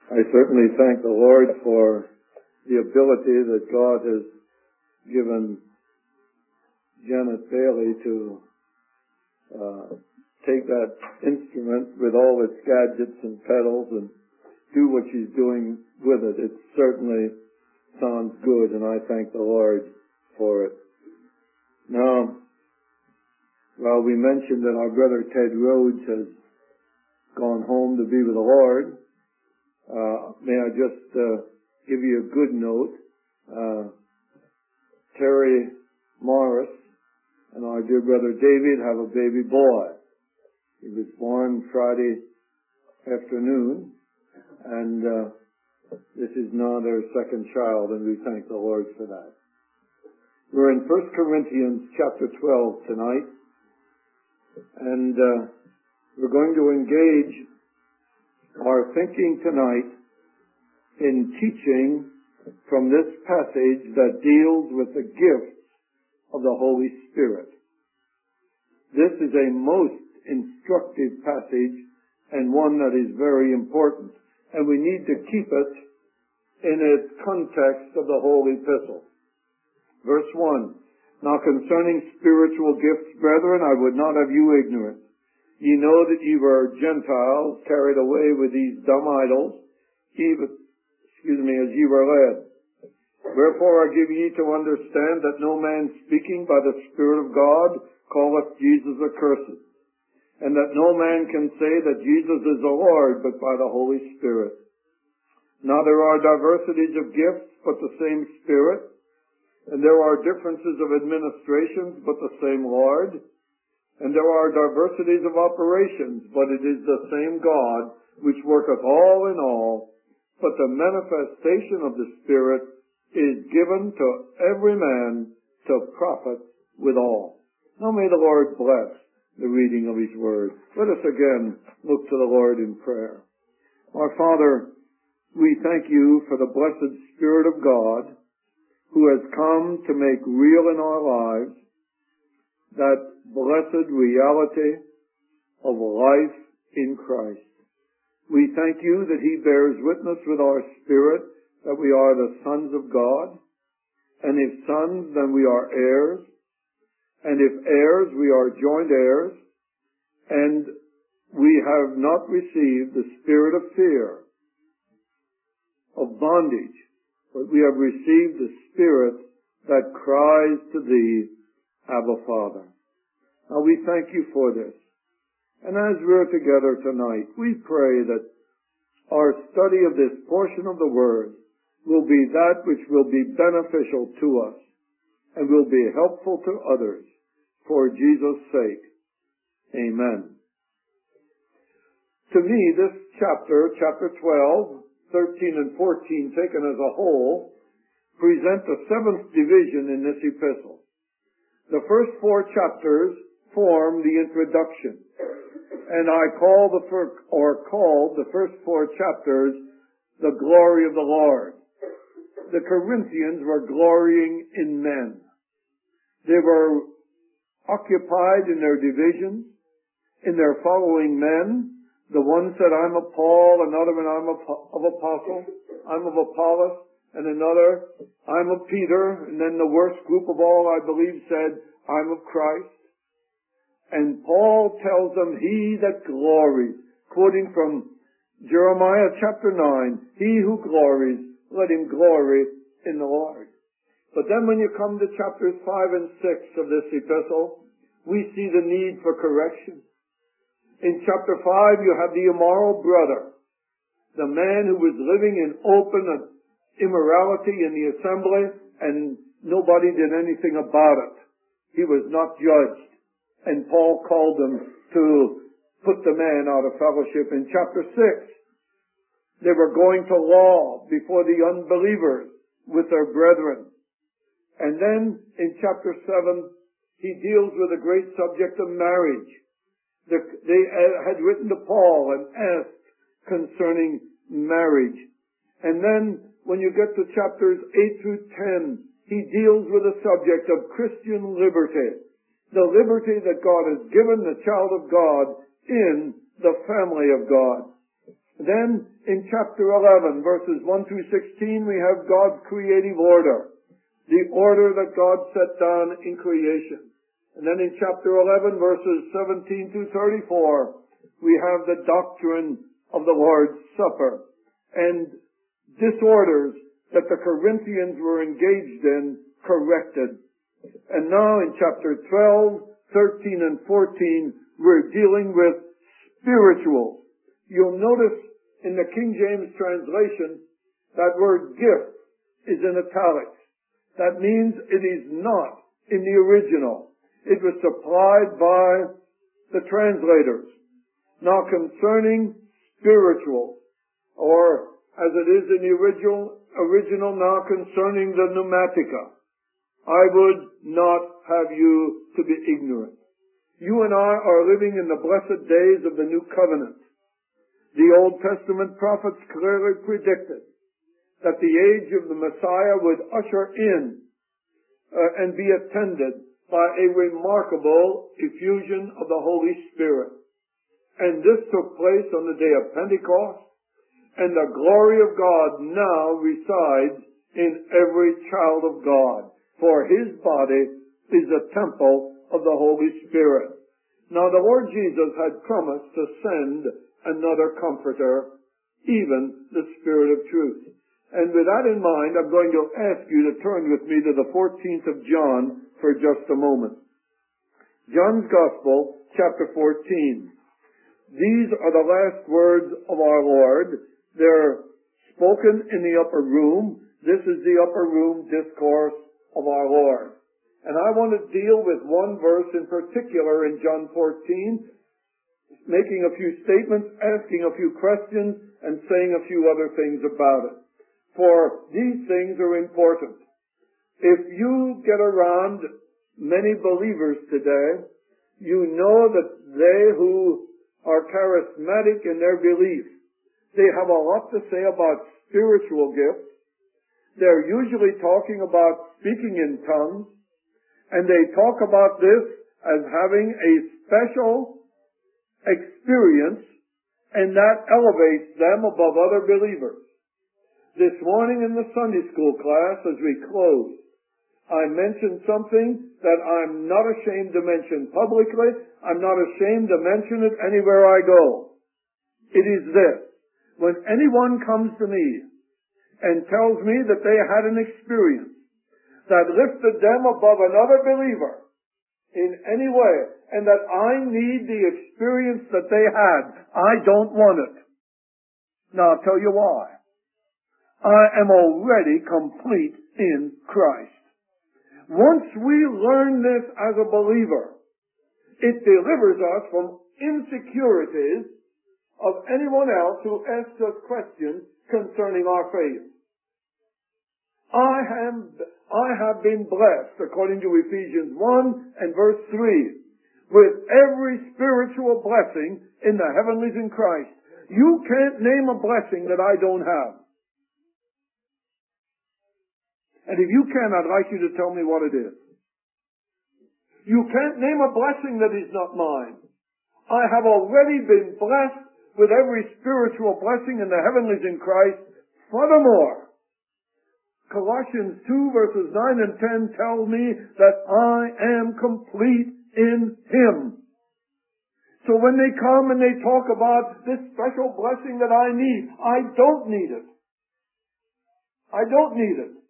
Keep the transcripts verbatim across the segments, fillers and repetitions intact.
I certainly thank the Lord for the ability that God has given Janet Bailey to uh, take that instrument with all its gadgets and pedals and do what she's doing with it. It certainly sounds good, and I thank the Lord for it. Now, while we mentioned that our brother Ted Rhodes has gone home to be with the Lord, uh, may I just uh, give you a good note. Uh, Terry Morris and our dear brother David have a baby boy. He was born Friday afternoon, and uh, this is now their second child, and we thank the Lord for that. We're in First Corinthians chapter twelve tonight, and uh, we're going to engage our thinking tonight in teaching from this passage that deals with the gifts of the Holy Spirit. This is a most instructive passage and one that is very important, and we need to keep it in its context of the whole epistle. Verse one, Now concerning spiritual gifts, brethren, I would not have you ignorant. Ye know that ye were Gentiles, carried away with these dumb idols, even, excuse me, as ye were led. Wherefore I give ye to understand that no man speaking by the Spirit of God calleth Jesus accursed, and that no man can say that Jesus is the Lord but by the Holy Spirit. Now there are diversities of gifts, but the same Spirit, and there are differences of administrations, but the same Lord, and there are diversities of operations, but it is the same God, which worketh all in all, but the manifestation of the Spirit is given to every man to profit withal. Now may the Lord bless the reading of His Word. Let us again look to the Lord in prayer. Our Father, we thank You for the blessed Spirit of God, who has come to make real in our lives that blessed reality of life in Christ. We thank You that He bears witness with our spirit that we are the sons of God, and if sons, then we are heirs, and if heirs, we are joint heirs, and we have not received the spirit of fear, of bondage, but we have received the Spirit that cries to Thee, Abba, Father. Now we thank You for this. And as we're together tonight, we pray that our study of this portion of the Word will be that which will be beneficial to us and will be helpful to others for Jesus' sake. Amen. To me, this chapter, chapter twelve, thirteen and fourteen taken as a whole, present the seventh division in this epistle. The first four chapters form the introduction, and I call the first, or called the first four chapters the glory of the Lord. The Corinthians were glorying in men. They were occupied in their divisions, in their following men. The one said, I'm of Paul, another one, I'm of, of Apostle, I'm of Apollos, and another, I'm of Peter, and then the worst group of all, I believe, said, I'm of Christ. And Paul tells them, he that glories, quoting from Jeremiah chapter nine, he who glories, let him glory in the Lord. But then when you come to chapters five and six of this epistle, we see the need for correction. In chapter five, you have the immoral brother, the man who was living in open immorality in the assembly, and nobody did anything about it. He was not judged. And Paul called them to put the man out of fellowship. In chapter six, they were going to law before the unbelievers with their brethren. And then in chapter seven, he deals with the great subject of marriage. They had written to Paul and asked concerning marriage. And then when you get to chapters eight through ten, he deals with the subject of Christian liberty. The liberty that God has given the child of God in the family of God. Then In chapter eleven, verses one through sixteen, we have God's creative order, the order that God set down in creation. And then in chapter eleven, verses seventeen through thirty-four, we have the doctrine of the Lord's Supper and disorders that the Corinthians were engaged in corrected. And now in chapter twelve, thirteen, and fourteen, we're dealing with spiritual. You'll notice in the King James translation, that word gift is in italics. That means it is not in the original. It was supplied by the translators. Now concerning spiritual, or as it is in the original, original now concerning the pneumatica, I would not have you to be ignorant. You and I are living in the blessed days of the new covenant. The Old Testament prophets clearly predicted that the age of the Messiah would usher in uh, and be attended by a remarkable effusion of the Holy Spirit. And this took place on the day of Pentecost, and the glory of God now resides in every child of God, for His body is the temple of the Holy Spirit. Now the Lord Jesus had promised to send another comforter, even the Spirit of truth. And with that in mind, I'm going to ask you to turn with me to the fourteenth of John for just a moment. John's Gospel, chapter fourteen. These are the last words of our Lord. They're spoken in the upper room. This is the upper room discourse of our Lord. And I want to deal with one verse in particular in John fourteen, making a few statements, asking a few questions, and saying a few other things about it. For these things are important. If you get around many believers today, you know that they who are charismatic in their belief, they have a lot to say about spiritual gifts. They're usually talking about speaking in tongues, and they talk about this as having a special experience, and that elevates them above other believers. This morning in the Sunday school class, as we close, I mentioned something that I'm not ashamed to mention publicly. I'm not ashamed to mention it anywhere I go. It is this. When anyone comes to me and tells me that they had an experience that lifted them above another believer in any way, and that I need the experience that they had, I don't want it. Now I'll tell you why. I am already complete in Christ. Once we learn this as a believer, it delivers us from insecurities of anyone else who asks us questions concerning our faith. I have, I have been blessed, according to Ephesians one and verse three, with every spiritual blessing in the heavenlies in Christ. You can't name a blessing that I don't have. And if you can, I'd like you to tell me what it is. You can't name a blessing that is not mine. I have already been blessed with every spiritual blessing in the heavenlies in Christ. Furthermore, Colossians two verses nine and ten tell me that I am complete in Him. So when they come and they talk about this special blessing that I need, I don't need it. I don't need it.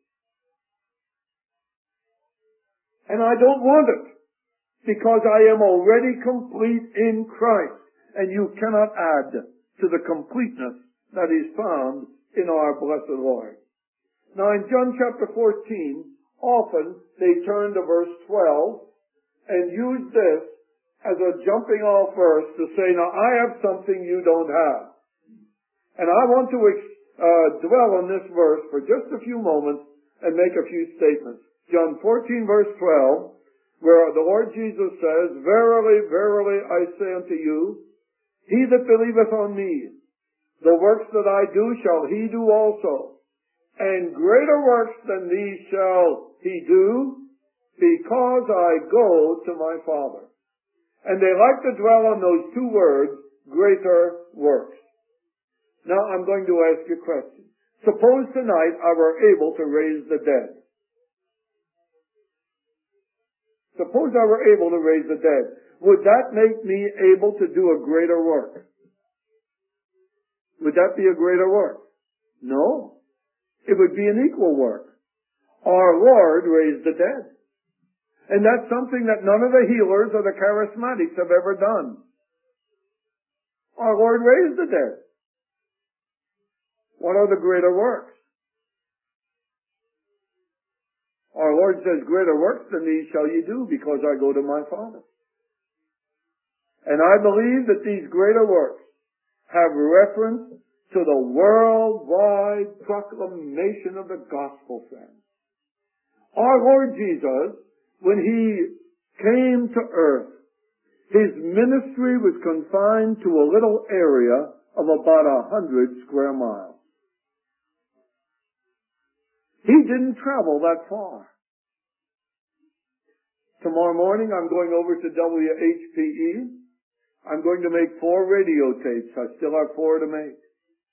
And I don't want it, because I am already complete in Christ. And you cannot add to the completeness that is found in our blessed Lord. Now in John chapter fourteen, often they turn to verse twelve and use this as a jumping off verse to say, now I have something you don't have. And I want to uh, dwell on this verse for just a few moments and make a few statements. John fourteen verse twelve, where the Lord Jesus says, Verily, verily, I say unto you, he that believeth on me, the works that I do shall he do also, and greater works than these shall he do, because I go to my Father. And they like to dwell on those two words, greater works. Now I'm going to ask you a question. Suppose tonight I were able to raise the dead. Suppose I were able to raise the dead. Would that make me able to do a greater work? Would that be a greater work? No. It would be an equal work. Our Lord raised the dead. And that's something that none of the healers or the charismatics have ever done. Our Lord raised the dead. What are the greater works? Our Lord says, greater works than these shall ye do, because I go to my Father. And I believe that these greater works have reference to the worldwide proclamation of the gospel, friends. Our Lord Jesus, when He came to earth, His ministry was confined to a little area of about a hundred square miles. He didn't travel that far. Tomorrow morning I'm going over to W H P E. I'm going to make four radio tapes. I still have four to make.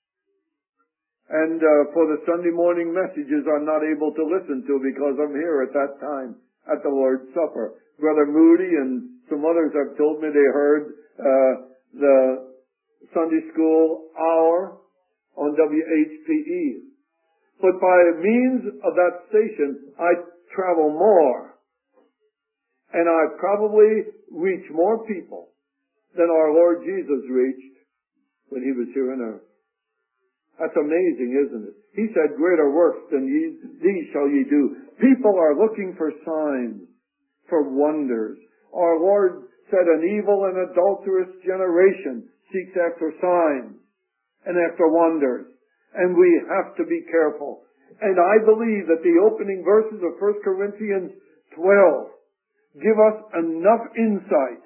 And uh, for the Sunday morning messages I'm not able to listen to because I'm here at that time at the Lord's Supper. Brother Moody and some others have told me they heard uh, the Sunday school hour on W H P E. But by means of that station, I travel more. And I probably reach more people than our Lord Jesus reached when He was here on earth. That's amazing, isn't it? He said, greater works than these, these shall ye do. People are looking for signs, for wonders. Our Lord said, an evil and adulterous generation seeks after signs and after wonders. And we have to be careful. And I believe that the opening verses of First Corinthians twelve give us enough insight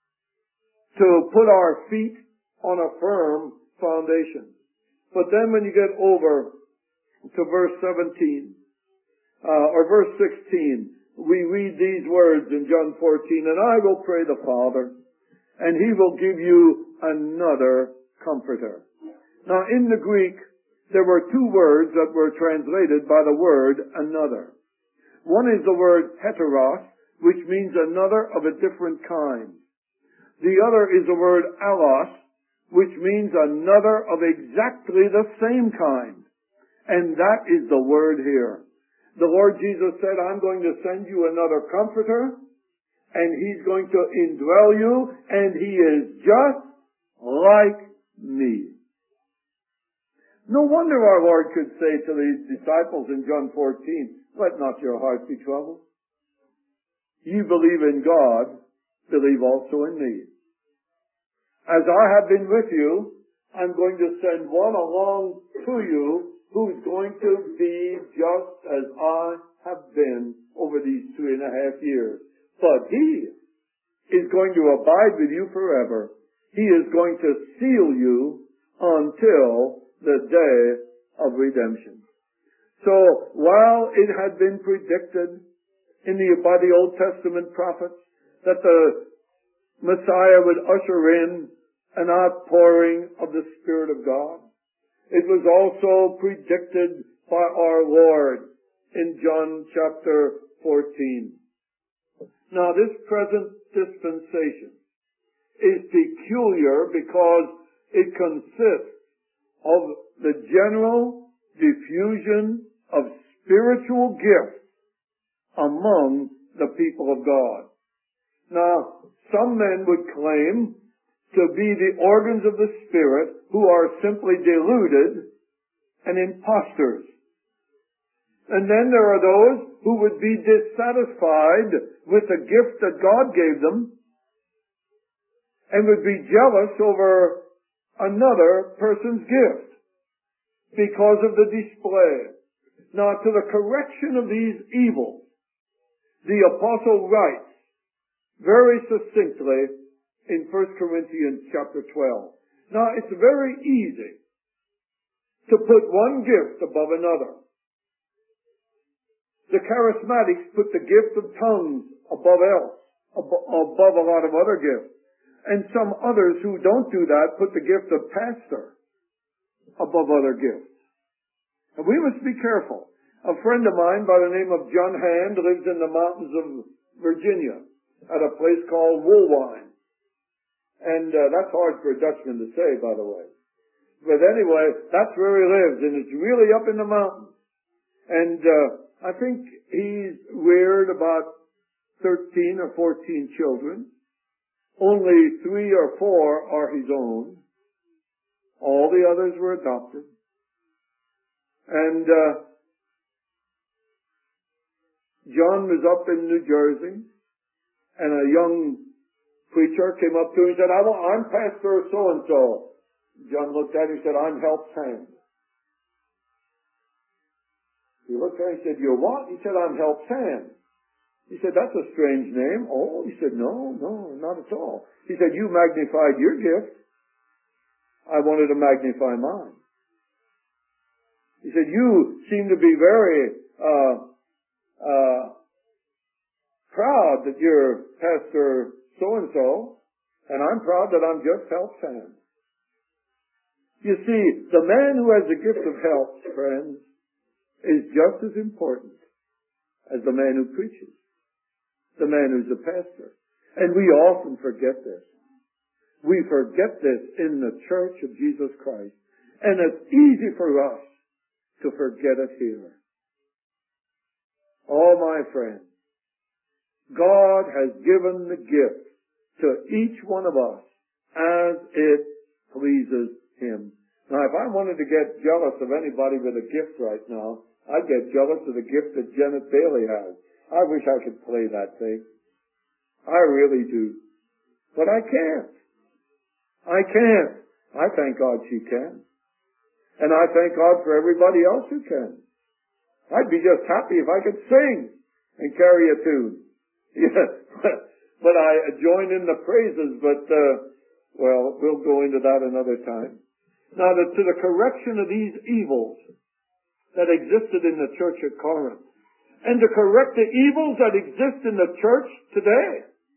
to put our feet on a firm foundation. But then when you get over to verse seventeen, uh, or verse sixteen, we read these words in John fourteen, and I will pray the Father, and He will give you another Comforter. Now in the Greek, there were two words that were translated by the word another. One is the word heteros, which means another of a different kind. The other is the word allos, which means another of exactly the same kind. And that is the word here. The Lord Jesus said, I'm going to send you another Comforter, and He's going to indwell you, and He is just like me. No wonder our Lord could say to these disciples in John fourteen, let not your heart be troubled. You believe in God, believe also in me. As I have been with you, I'm going to send one along to you who's going to be just as I have been over these three and a half years. But He is going to abide with you forever. He is going to seal you until the day of redemption. So while it had been predicted in the, by the Old Testament prophets that the Messiah would usher in an outpouring of the Spirit of God, it was also predicted by our Lord in John chapter fourteen. Now this present dispensation is peculiar because it consists of the general diffusion of spiritual gifts among the people of God. Now, some men would claim to be the organs of the Spirit who are simply deluded and impostors. And then there are those who would be dissatisfied with the gift that God gave them and would be jealous over another person's gift because of the display. Now, to the correction of these evils, the apostle writes very succinctly in First Corinthians chapter twelve. Now, it's very easy to put one gift above another. The charismatics put the gift of tongues above else, above a lot of other gifts. And some others who don't do that put the gift of pastor above other gifts. And we must be careful. A friend of mine by the name of John Hand lives in the mountains of Virginia at a place called Woolwine. And uh, that's hard for a Dutchman to say, by the way. But anyway, that's where he lives, and it's really up in the mountains. And uh, I think he's reared about thirteen or fourteen children. Only three or four are his own. All the others were adopted. And uh, John was up in New Jersey, and a young preacher came up to him and said, I want, I'm Pastor so-and-so. John looked at him and said, I'm Helps Hand. He looked at him and said, you're what? He said, I'm Helps Hand. He said, that's a strange name. Oh, he said, no, no, not at all. He said, you magnified your gift. I wanted to magnify mine. He said, you seem to be very uh, uh, proud that you're Pastor so-and-so, and I'm proud that I'm just Helps Hand. You see, the man who has the gift of helps, friends, is just as important as the man who preaches, the man who's the pastor. And we often forget this. We forget this in the Church of Jesus Christ. And it's easy for us to forget it here. Oh, my friends, God has given the gift to each one of us as it pleases Him. Now, if I wanted to get jealous of anybody with a gift right now, I'd get jealous of the gift that Janet Bailey has. I wish I could play that thing. I really do. But I can't. I can't. I thank God she can. And I thank God for everybody else who can. I'd be just happy if I could sing and carry a tune. Yeah, but I join in the praises, but, uh, well, we'll go into that another time. Now, the, to the correction of these evils that existed in the church at Corinth, and to correct the evils that exist in the church today.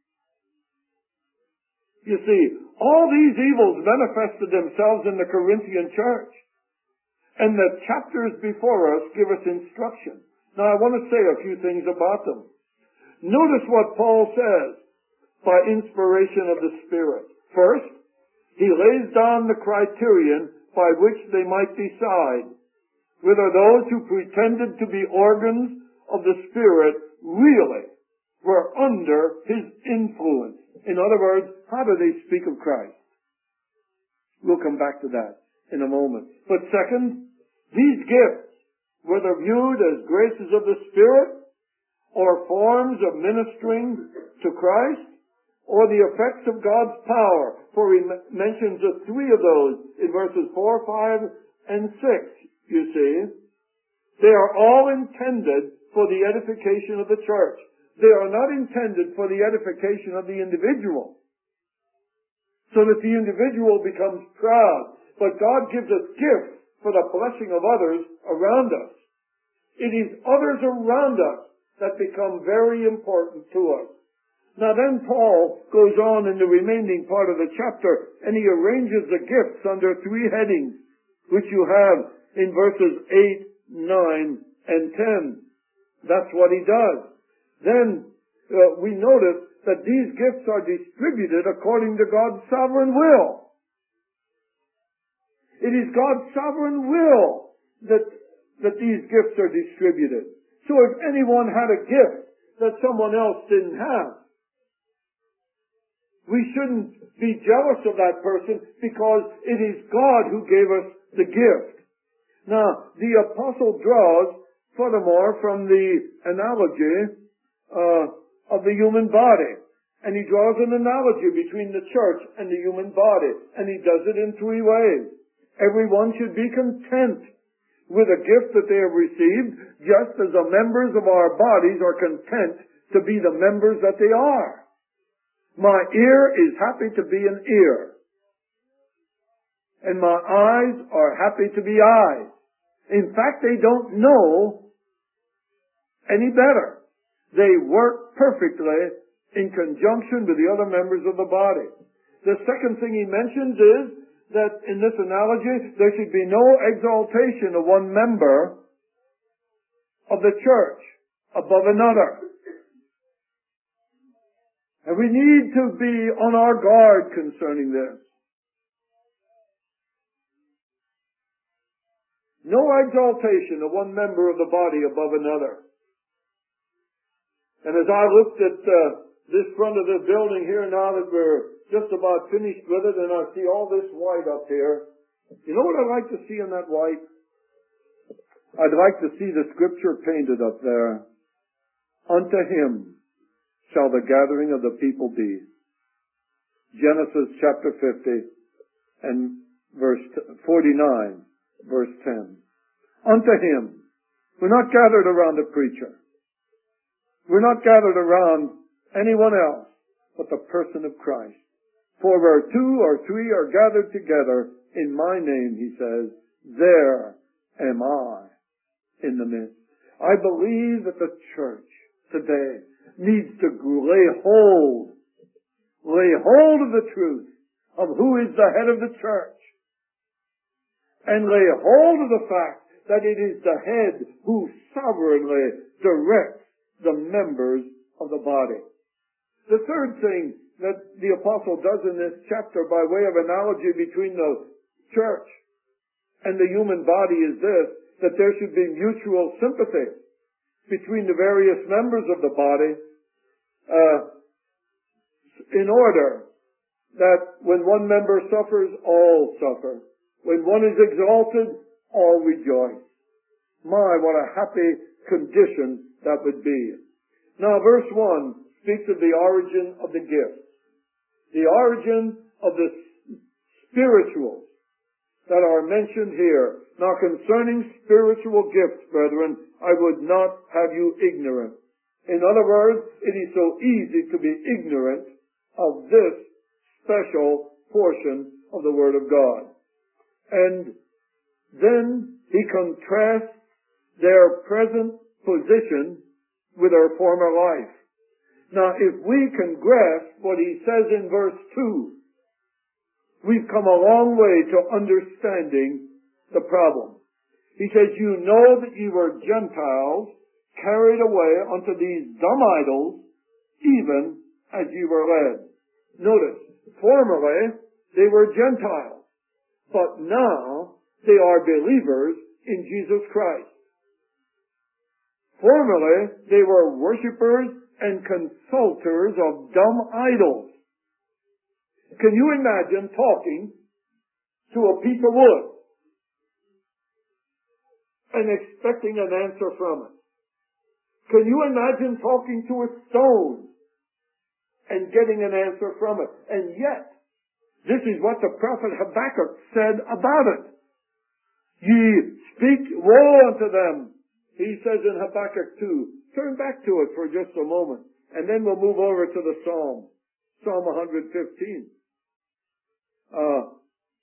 You see, all these evils manifested themselves in the Corinthian church. And the chapters before us give us instruction. Now, I want to say a few things about them. Notice what Paul says by inspiration of the Spirit. First, he lays down the criterion by which they might decide whether those who pretended to be organs of the Spirit really were under His influence. In other words, how do they speak of Christ? We'll come back to that in a moment. But second, these gifts, whether viewed as graces of the Spirit or forms of ministering to Christ, or the effects of God's power, for he mentions the three of those in verses four, five, and six, you see. They are all intended for the edification of the church. They are not intended for the edification of the individual, so that the individual becomes proud. But God gives us gifts for the blessing of others around us. It is others around us that become very important to us. Now then Paul goes on in the remaining part of the chapter, and he arranges the gifts under three headings, which you have in verses eight, nine, and ten. That's what he does. Then uh, we notice that these gifts are distributed according to God's sovereign will. It is God's sovereign will that, that these gifts are distributed. So if anyone had a gift that someone else didn't have, we shouldn't be jealous of that person because it is God who gave us the gift. Now, the apostle draws, furthermore, from the analogy uh, of the human body. And he draws an analogy between the church and the human body. And he does it in three ways. Everyone should be content with a gift that they have received, just as the members of our bodies are content to be the members that they are. My ear is happy to be an ear. And my eyes are happy to be eyes. In fact, they don't know any better. They work perfectly in conjunction with the other members of the body. The second thing he mentions is that in this analogy there should be no exaltation of one member of the church above another. And we need to be on our guard concerning this. No exaltation of one member of the body above another. And as I looked at uh, this front of the building here now that we're just about finished with it, and I see all this white up here, you know what I'd like to see in that white? I'd like to see the scripture painted up there. Unto him shall the gathering of the people be. Genesis chapter fifty and verse forty-nine, verse ten. Unto him. We're not gathered around a preacher. We're not gathered around anyone else but the person of Christ. For where two or three are gathered together in my name, he says, there am I in the midst. I believe that the church today needs to lay hold, lay hold of the truth of who is the head of the church, and lay hold of the fact that it is the head who sovereignly directs the members of the body. The third thing that the apostle does in this chapter by way of analogy between the church and the human body is this, that there should be mutual sympathy between the various members of the body uh, in order that when one member suffers, all suffer. When one is exalted, all rejoice. My, what a happy condition that would be. Now, verse one speaks of the origin of the gifts. The origin of the spirituals that are mentioned here. Now, concerning spiritual gifts, brethren, I would not have you ignorant. In other words, it is so easy to be ignorant of this special portion of the Word of God. And then he contrasts their present position with their former life. Now, if we can grasp what he says in verse two, we've come a long way to understanding the problem. He says, you know that ye were Gentiles, carried away unto these dumb idols, even as ye were led. Notice, formerly they were Gentiles, but now they are believers in Jesus Christ. Formerly they were worshippers and consulters of dumb idols. Can you imagine talking to a piece of wood and expecting an answer from it? Can you imagine talking to a stone and getting an answer from it? And yet, this is what the prophet Habakkuk said about it. Ye speak woe unto them. He says in Habakkuk two. Turn back to it for just a moment, and then we'll move over to the Psalm. Psalm one fifteen. Uh,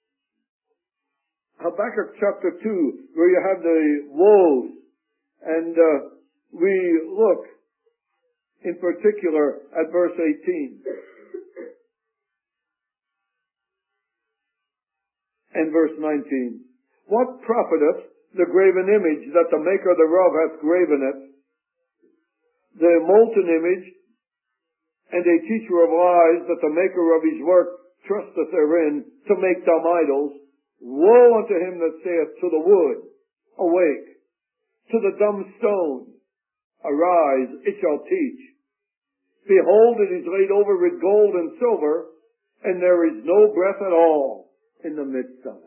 Habakkuk chapter two, where you have the woes. And uh, we look in particular at verse eighteen. And verse nineteen. What profiteth the graven image that the maker thereof hath graven it, the molten image, and a teacher of lies that the maker of his work trusteth therein to make dumb idols? Woe unto him that saith to the wood, awake, to the dumb stone, arise, it shall teach. Behold, it is laid over with gold and silver, and there is no breath at all in the midst of it.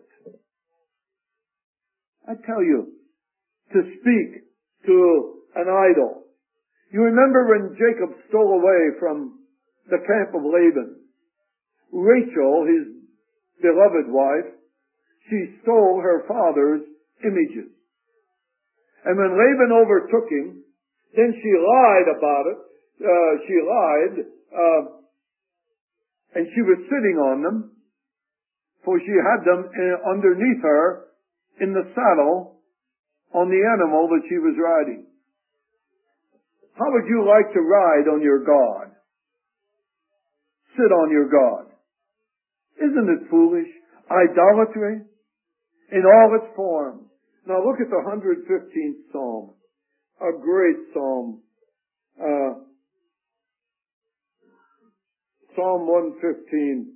I tell you, to speak to an idol. You remember when Jacob stole away from the camp of Laban? Rachel, his beloved wife, she stole her father's images. And when Laban overtook him, then she lied about it. Uh, she lied, uh, and she was sitting on them, for she had them uh, underneath her in the saddle on the animal that she was riding. How would you like to ride on your God? Sit on your God. Isn't it foolish? idolatry in all its forms. Now look at the one hundred fifteenth Psalm. A great Psalm. Uh, Psalm one fifteen.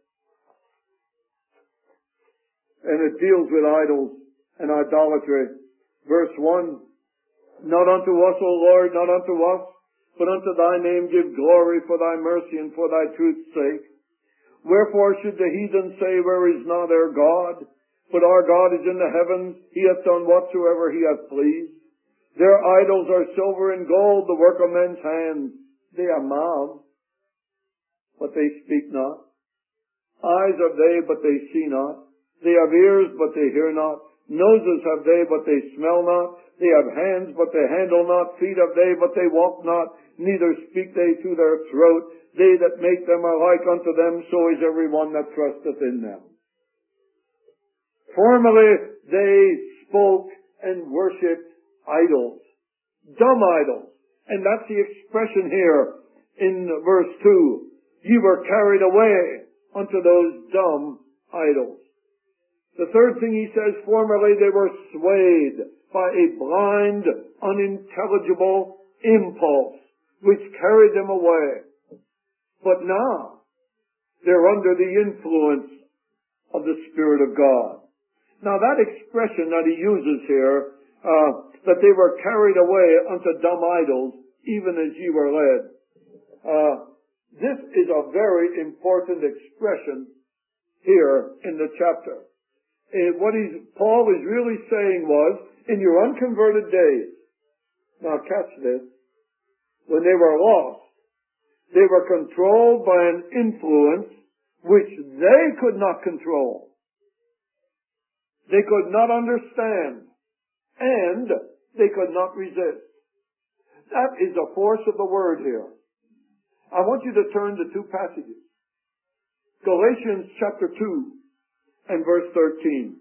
And it deals with idols and idolatry. Verse one, not unto us, O Lord, not unto us, but unto thy name give glory for thy mercy and for thy truth's sake. Wherefore should the heathen say, where is not their God? But our God is in the heavens, he hath done whatsoever he hath pleased. Their idols are silver and gold, the work of men's hands. They have mouths, but they speak not. Eyes have they, but they see not. They have ears, but they hear not. Noses have they, but they smell not. They have hands, but they handle not. Feet have they, but they walk not. Neither speak they to their throat. They that make them are like unto them, so is every one that trusteth in them. Formerly they spoke and worshipped idols, dumb idols. And that's the expression here in verse two. Ye were carried away unto those dumb idols. The third thing he says, formerly they were swayed by a blind, unintelligible impulse which carried them away. But now they're under the influence of the Spirit of God. Now that expression that he uses here, uh, that they were carried away unto dumb idols, even as ye were led, uh, this is a very important expression here in the chapter. And what he's, Paul is really saying was, in your unconverted days, now catch this, when they were lost, they were controlled by an influence which they could not control. They could not understand, and they could not resist. That is the force of the word here. I want you to turn to two passages. Galatians chapter two. And verse thirteen.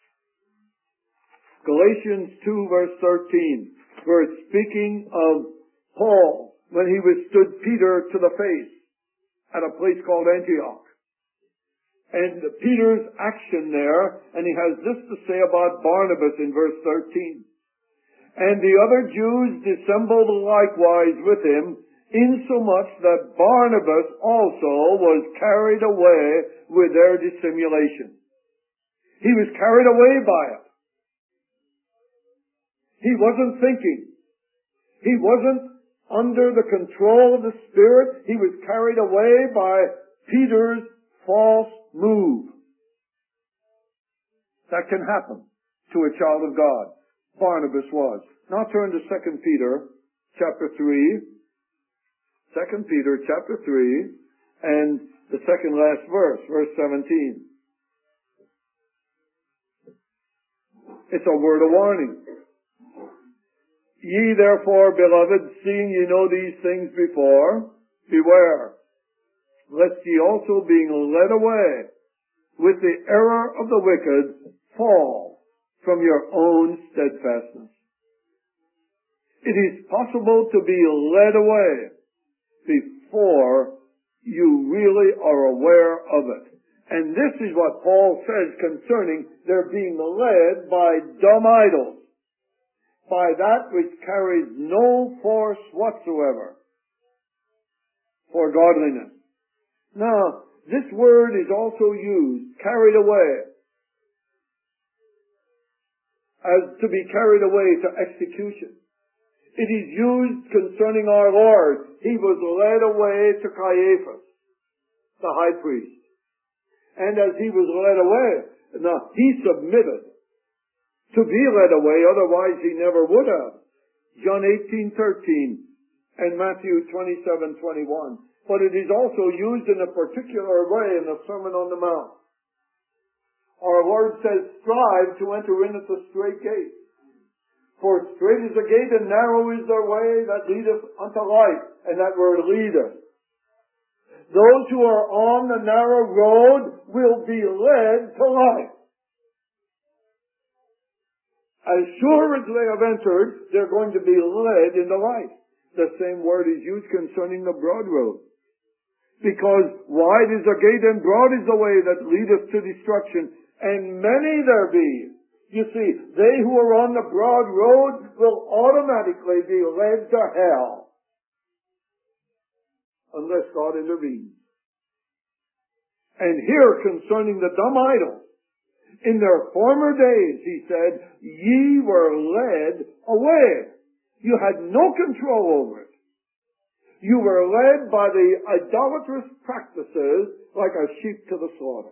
Galatians two verse thirteen, where it's speaking of Paul when he withstood Peter to the face at a place called Antioch. And Peter's action there, and he has this to say about Barnabas in verse thirteen. And the other Jews dissembled likewise with him, insomuch that Barnabas also was carried away with their dissimulation. He was carried away by it. He wasn't thinking. He wasn't under the control of the Spirit. He was carried away by Peter's false move. That can happen to a child of God. Barnabas was. Now turn to Second Peter chapter three. Second Peter chapter three and the second last verse, verse seventeen. It's a word of warning. Ye therefore, beloved, seeing ye know these things before, beware, lest ye also being led away with the error of the wicked fall from your own steadfastness. It is possible to be led away before you really are aware of it. And this is what Paul says concerning their being led by dumb idols, by that which carries no force whatsoever for godliness. Now, this word is also used, carried away, as to be carried away to execution. It is used concerning our Lord. He was led away to Caiaphas, the high priest. And as he was led away, now he submitted to be led away, otherwise he never would have. John eighteen thirteen and Matthew twenty-seven twenty-one. But it is also used in a particular way in the Sermon on the Mount. Our Lord says, strive to enter in at the straight gate. For straight is the gate and narrow is the way that leadeth unto life. And that word leadeth. Those who are on the narrow road will be led to life. As sure as they have entered, they're going to be led into life. The same word is used concerning the broad road. Because wide is the gate and broad is the way that leadeth to destruction, and many there be. You see, they who are on the broad road will automatically be led to hell, unless God intervenes. And here concerning the dumb idols, in their former days, he said, ye were led away. You had no control over it. You were led by the idolatrous practices like a sheep to the slaughter.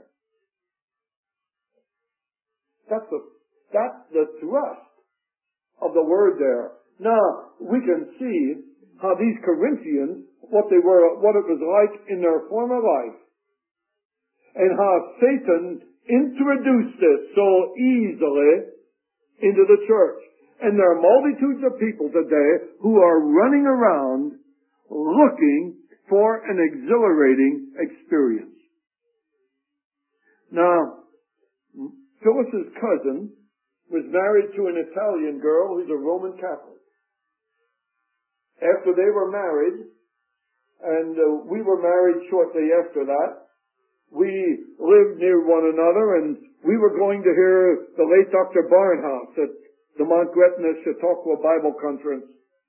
That's the, that's the thrust of the word there. Now, we can see how these Corinthians, what they were, what it was like in their former life, and how Satan introduced it so easily into the church. And there are multitudes of people today who are running around looking for an exhilarating experience. Now, Phyllis's cousin was married to an Italian girl who's a Roman Catholic. After they were married, and uh, we were married shortly after that, we lived near one another, and we were going to hear the late Doctor Barnhouse at the Mount Gretna Chautauqua Bible Conference.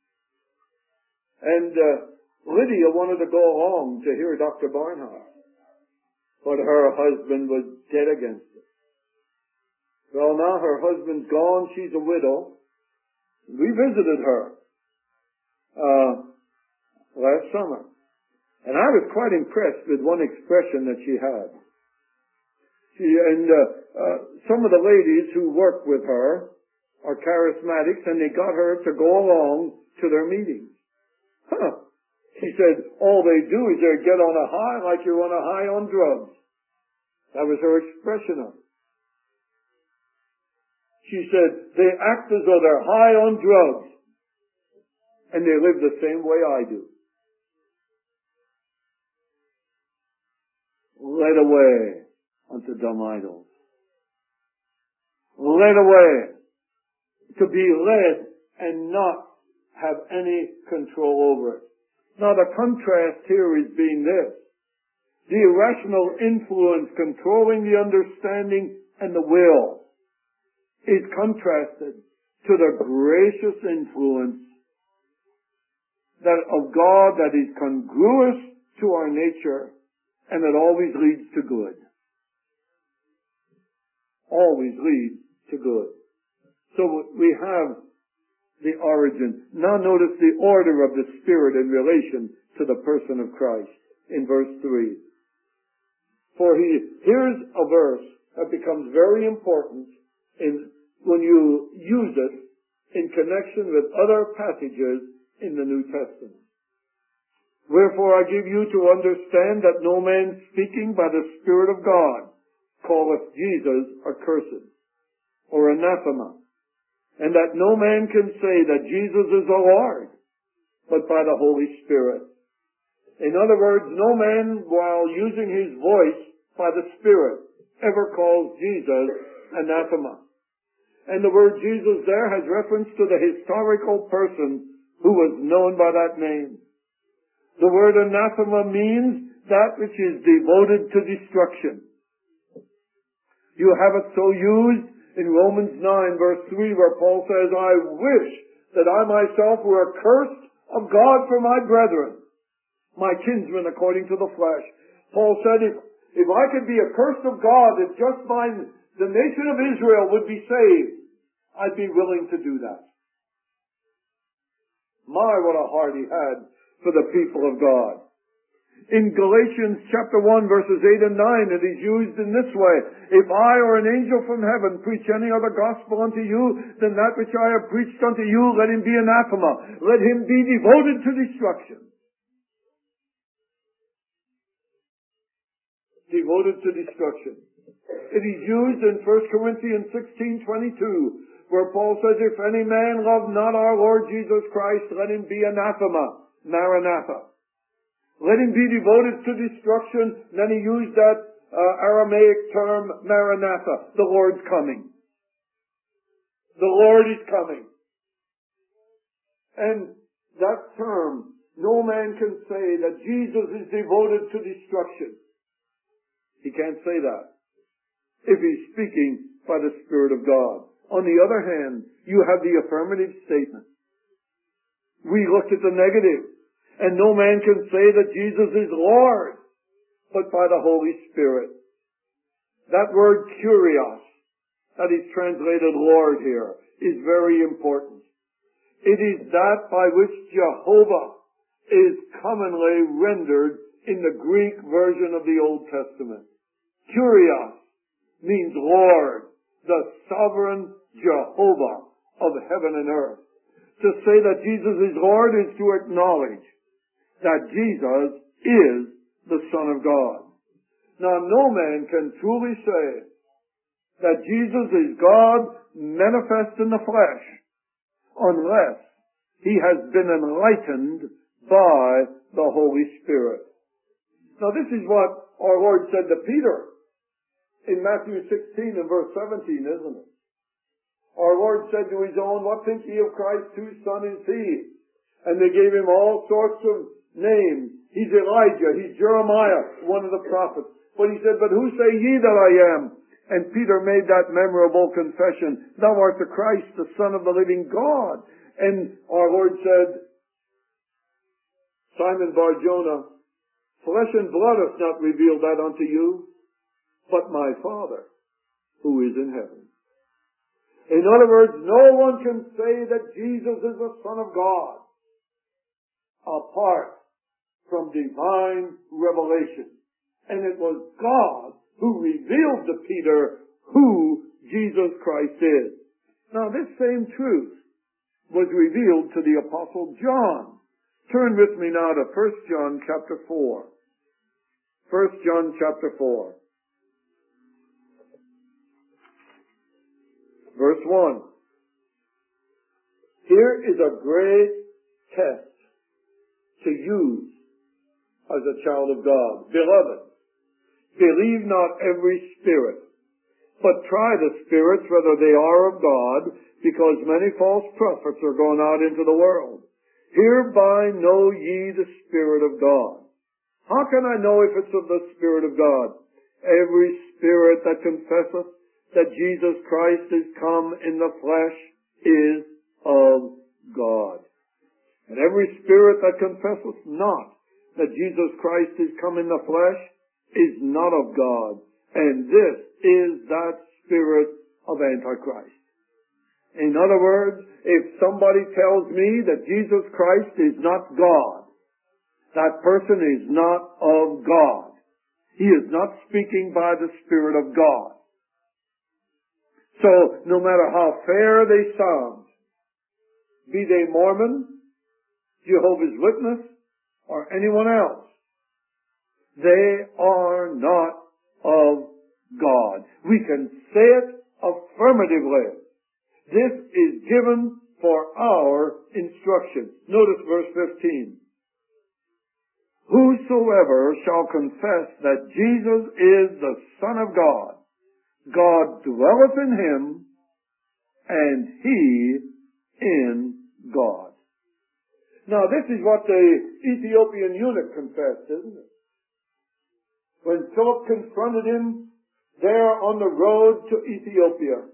And uh, Lydia wanted to go along to hear Doctor Barnhouse, but her husband was dead against it. Well, now her husband's gone. She's a widow. We visited her uh, last summer. And I was quite impressed with one expression that she had. She, and uh, uh, some of the ladies who work with her are charismatics, and they got her to go along to their meetings. Huh. She said, all they do is they get on a high like you're on a high on drugs. That was her expression of it. She said, they act as though they're high on drugs, and they live the same way I do. Led away unto dumb idols. Led away to be led and not have any control over it. Now the contrast here is being this. The irrational influence controlling the understanding and the will is contrasted to the gracious influence that of God that is congruous to our nature and that always leads to good. Always leads to good. So we have the origin. Now notice the order of the Spirit in relation to the person of Christ in verse three. For he, here's a verse that becomes very important in, when you use it in connection with other passages in the New Testament. Wherefore I give you to understand that no man speaking by the Spirit of God calleth Jesus accursed or anathema, and that no man can say that Jesus is the Lord, but by the Holy Spirit. In other words, no man, while using his voice by the Spirit, ever calls Jesus anathema. And the word Jesus there has reference to the historical person who was known by that name. The word anathema means that which is devoted to destruction. You have it so used in Romans nine verse three where Paul says, I wish that I myself were accursed of God for my brethren, my kinsmen according to the flesh. Paul said, if, if I could be accursed of God, if just my, the nation of Israel would be saved, I'd be willing to do that. My, what a heart he had for the people of God. In Galatians chapter one verses eight and nine it is used in this way. If I or an angel from heaven preach any other gospel unto you than that which I have preached unto you, let him be anathema. Let him be devoted to destruction. Devoted to destruction. It is used in First Corinthians sixteen twenty-two where Paul says, if any man love not our Lord Jesus Christ, let him be anathema. Maranatha. Let him be devoted to destruction. Then he used that uh, Aramaic term, Maranatha. The Lord's coming. The Lord is coming. And that term no man can say that Jesus is devoted to destruction. He can't say that if he's speaking by the Spirit of God. On the other hand, you have the affirmative statement. We looked at the negative, and no man can say that Jesus is Lord, but by the Holy Spirit. That word kurios, that is translated Lord here, is very important. It is that by which Jehovah is commonly rendered in the Greek version of the Old Testament. Kurios means Lord, the sovereign Jehovah of heaven and earth. To say that Jesus is Lord is to acknowledge that Jesus is the Son of God. Now, no man can truly say that Jesus is God manifest in the flesh unless he has been enlightened by the Holy Spirit. Now, this is what our Lord said to Peter in Matthew sixteen and verse seventeen, isn't it? Our Lord said to his own, "What think ye of Christ? Whose son is he?" And they gave him all sorts of names. He's Elijah, he's Jeremiah, one of the prophets. But he said, "But who say ye that I am?" And Peter made that memorable confession, "Thou art the Christ, the Son of the living God." And our Lord said, "Simon Bar-Jonah, flesh and blood hath not revealed that unto you, but my Father who is in heaven." In other words, no one can say that Jesus is the Son of God apart from divine revelation. And it was God who revealed to Peter who Jesus Christ is. Now, this same truth was revealed to the Apostle John. Turn with me now to First John chapter four. First John chapter four. Verse one. Here is a great test to use as a child of God. Beloved, believe not every spirit, but try the spirits whether they are of God, because many false prophets are gone out into the world. Hereby know ye the Spirit of God. How can I know if it's of the Spirit of God? Every spirit that confesseth that Jesus Christ is come in the flesh is of God. And every spirit that confesseth not that Jesus Christ is come in the flesh is not of God. And this is that spirit of Antichrist. In other words, if somebody tells me that Jesus Christ is not God, that person is not of God. He is not speaking by the Spirit of God. So, no matter how fair they sound, be they Mormon, Jehovah's Witness, or anyone else, they are not of God. We can say it affirmatively. This is given for our instruction. Notice verse fifteen. Whosoever shall confess that Jesus is the Son of God, God dwelleth in him, and he in God. Now this is what the Ethiopian eunuch confessed, isn't it? When Philip confronted him there on the road to Ethiopia,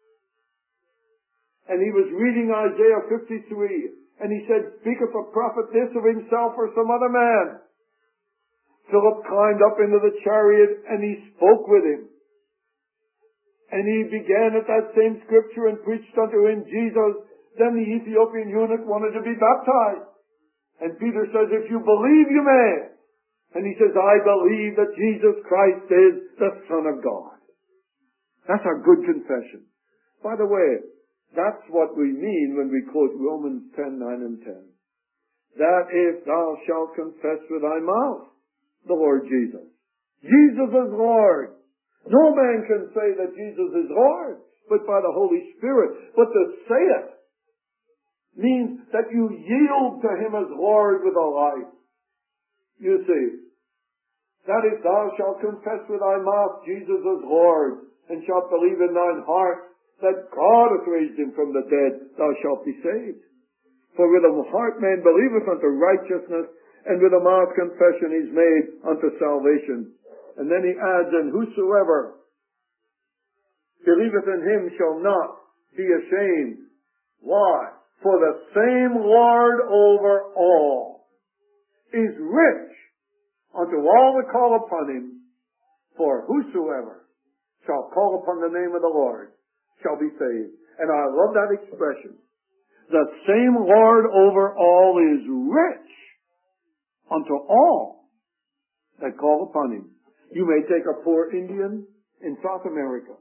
and he was reading Isaiah fifty-three, and he said, "Speaketh a prophet this of himself or some other man?" Philip climbed up into the chariot and he spoke with him. And he began at that same scripture and preached unto him Jesus. Then the Ethiopian eunuch wanted to be baptized. And Peter says, "If you believe, you may." And he says, "I believe that Jesus Christ is the Son of God." That's a good confession. By the way, that's what we mean when we quote Romans ten, nine and ten. That if thou shalt confess with thy mouth the Lord Jesus. Jesus is Lord. No man can say that Jesus is Lord, but by the Holy Spirit. But to say it means that you yield to him as Lord with a life. You see, that if thou shalt confess with thy mouth Jesus is Lord, and shalt believe in thine heart that God hath raised him from the dead, thou shalt be saved. For with the heart man believeth unto righteousness, and with the mouth confession is made unto salvation. And then he adds, and whosoever believeth in him shall not be ashamed. Why? For the same Lord over all is rich unto all that call upon him. For whosoever shall call upon the name of the Lord shall be saved. And I love that expression. The same Lord over all is rich unto all that call upon him. You may take a poor Indian in South America.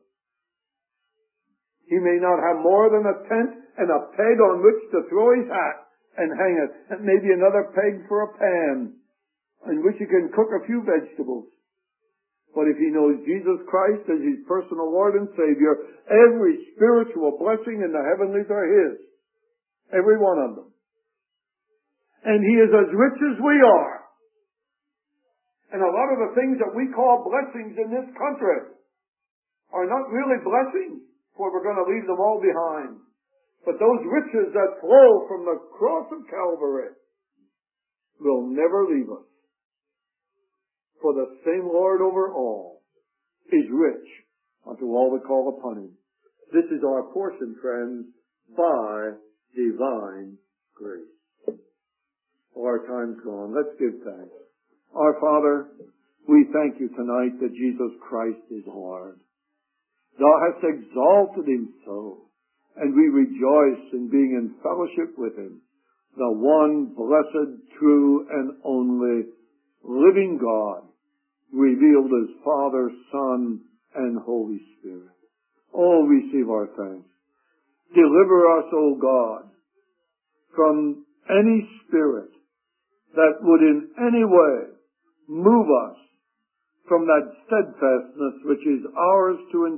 He may not have more than a tent and a peg on which to throw his hat and hang it, and maybe another peg for a pan in which he can cook a few vegetables. But if he knows Jesus Christ as his personal Lord and Savior, every spiritual blessing in the heavenlies are his. Every one of them. And he is as rich as we are. And a lot of the things that we call blessings in this country are not really blessings, for we're going to leave them all behind. But those riches that flow from the cross of Calvary will never leave us. For the same Lord over all is rich unto all that call upon him. This is our portion, friends, by divine grace. Our time's gone. Let's give thanks. Our Father, we thank you tonight that Jesus Christ is Lord. Thou hast exalted him so, and we rejoice in being in fellowship with him, the one blessed, true, and only living God, revealed as Father, Son, and Holy Spirit. Oh, receive our thanks. Deliver us, O God, from any spirit that would in any way move us from that steadfastness which is ours to